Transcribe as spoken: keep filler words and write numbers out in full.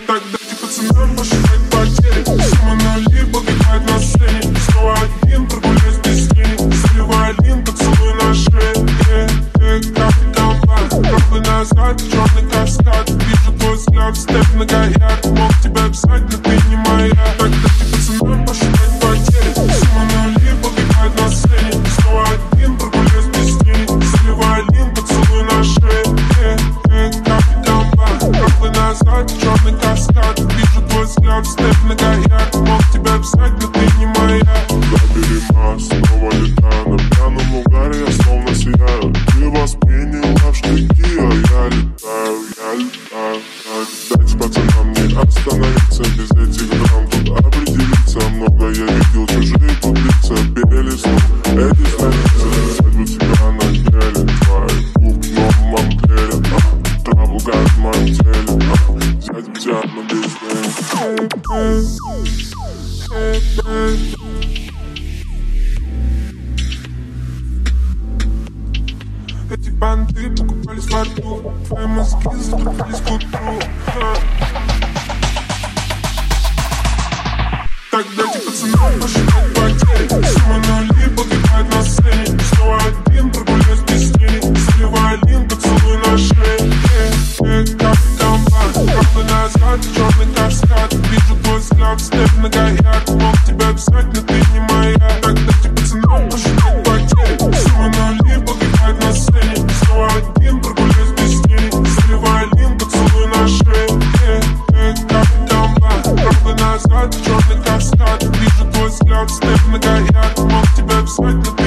Так дайте пацанам посчитать потери. Сумма нули погибает на сцене. Снова один, прогуляюсь без тени. Заливаю один поцелуй на шее. Э, э, капли комбат, капли назад, черный каскад. Вижу твой взгляд, степ на гаяк. Мог тебя писать, но ты не моя. Так дайте пацанам посчитать потери. Сумма нули погибает на сцене. Снова один, прогуляюсь без тени. Заливаю один поцелуй на шее. Э, э, капли комбат, капли назад, черный каскад. Вижу твой взгляд, степ на гаяк. Мог тебя писать, но ты не моя. Забери мас, снова летаю на пьяном угаре, я словно сияю. Ты восприняла в штыки, а я летаю, я летаю. Дайте пацанам не остановиться, без этих драм тут определиться. Много я видел, чужие тут лица, перелистнул эти страницы. Свадьбу тебя на деле, твои губ в новом мамплере. Траву гад в моем теле, взять тебя, но без денег. Эти банды покупались во рту, твои мозги закрутились к утру. Так дайте пацанам посчитать потери. Сумма нули погибает на сцене. Снова один, прогуляюсь без тени. Заливаю один поцелуй на шее. Э, э, капли комбат, капли назад, черный каскад. Вижу твой взгляд, степ на гаяк. Мог тебя писать, но ты не моя. Так дайте пацанам посчитать потери. Сумма нули погибает на сцене. Снова один, прогуляюсь без тени. Заливаю один поцелуй на шее. Э, э, капли комбат, капли назад, черный каскад. Вижу твой взгляд, степ на гаяк. Мог тебя писать, но